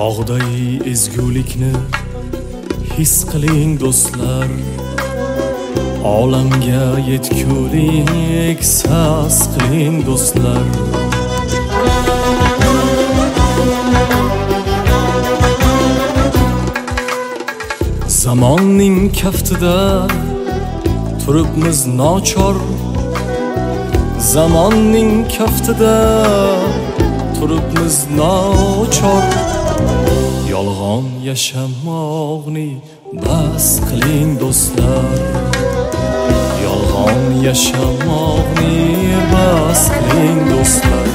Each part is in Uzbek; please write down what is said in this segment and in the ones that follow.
Tog'day ezgulikni his qiling do'stlar, olamga yetgulik saz qiling do'stlar. Zamonning kaftida turibmiz nochor, zamonning kaftida turibmiz nochor. Yolg'on yashamoqni bas qiling do'stlar, yolg'on yashamoqni bas qiling do'stlar.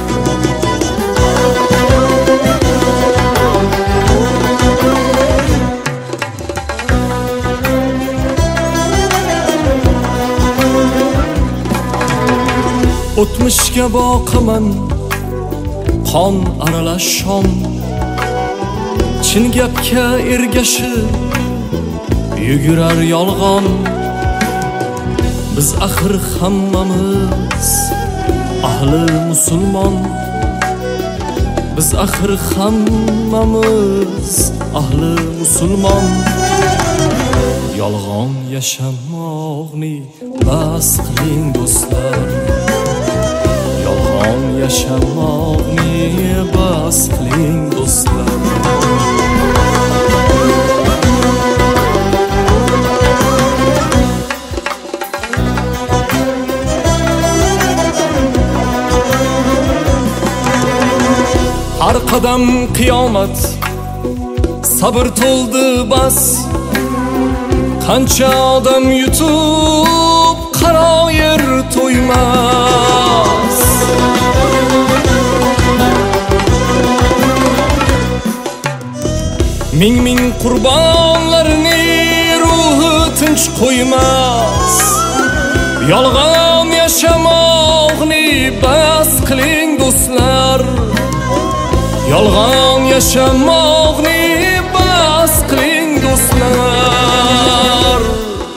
O'tmishga boqaman qon aralash shom, chin gapga ergashib yugurar yolg'on. Biz axir hammamiz ahli musulmon, biz axir hammamiz ahli musulmon. Yolg'on yashamoqni bas qiling do'stlar, yolg'on yashamoqni bas qiling do'stlar. Har qadam qiyomat, sabr to'ldi bas. Qancha odam yutib qaroyir to'ymas. Ming qurbonlarni ruhi tinch qo'ymas. Yolg'on yashamoqni bas qiling do'stlar, yolg'on yashamoqni bas qiling do'stlar.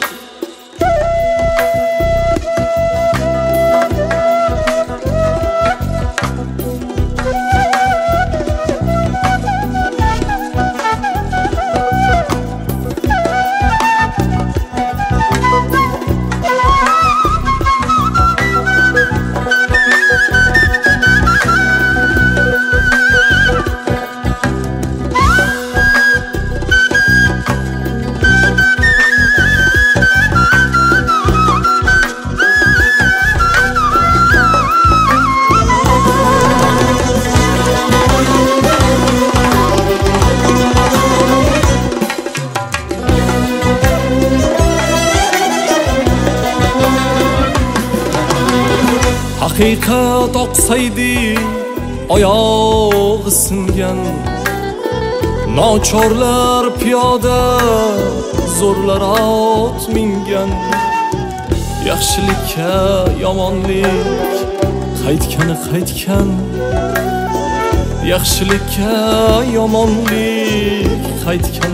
Haqiqat oqsaydi oyog'i singan, nochorlar piyoda zo'rlar ot mingan. Yaxshilikka yomonlik qaytgan, yaxshilikka yomonlik qaytgan.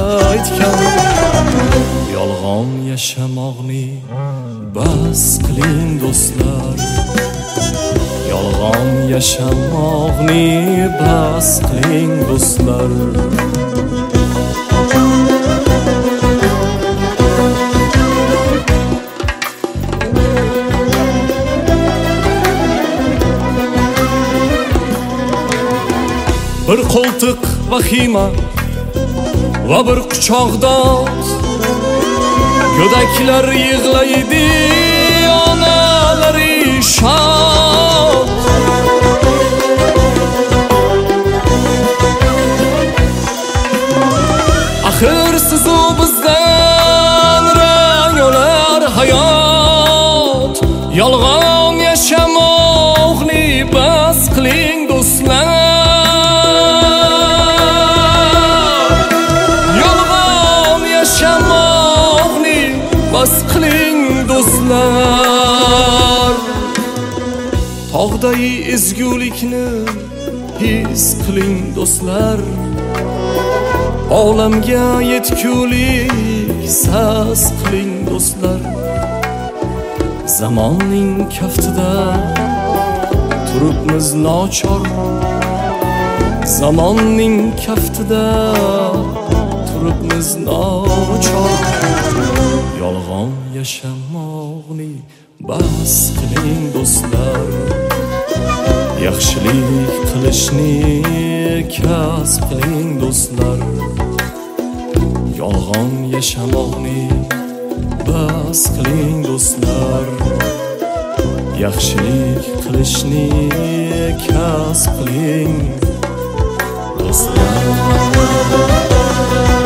Yolg'on yashamoqni bas qiling do'stlar, yolg'on yashamoqni bas qiling do'stlar. Bir qo'ltiq vahima va bir quchoq dod, go'daklar yig'laydi, onalari shod. Axir sizu bizdan rang olar hayot, yolg'on yashamoqni bas qiling do'stlar, yolg'on yashamoqni bas qiling do'stlar. Tog'day ezgulikni his qiling do'stlar, olamga yetgulik saz qiling do'stlar. Zamonning kaftida turibmiz nochor, zamonning kaftida turibmiz nochor. Yolg'on yashamoqni bas qiling do'stlar, yaxshilik qilishni kasb qiling do'stlar. Yolg'on yashamoqni bas qiling do'stlar, yaxshilik qilishni kasb qiling do'stlar.